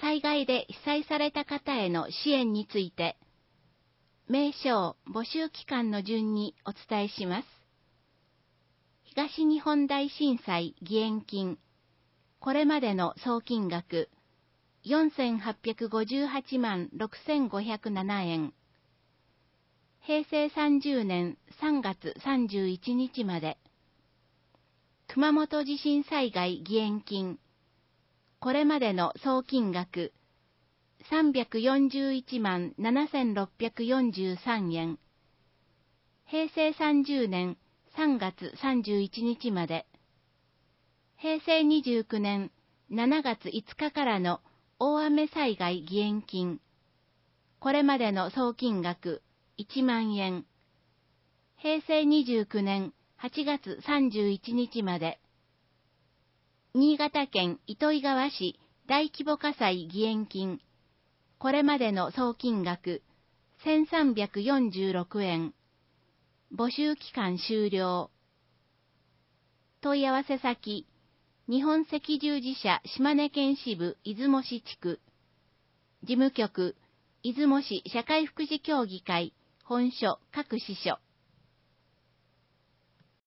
災害で被災された方への支援について、名称募集期間の順にお伝えします。東日本大震災義援金、これまでの総金額、4858万6507円。平成30年3月31日まで。熊本地震災害義援金、これまでの総金額、341万7643円。平成30年3月31日まで。平成29年7月5日からの大雨災害義援金、これまでの総金額1万円。平成29年8月31日まで。新潟県糸魚川市大規模火災義援金、これまでの総金額1346円。募集期間終了。問い合わせ先、日本赤十字社島根県支部出雲市地区。事務局、出雲市社会福祉協議会、本所各支所。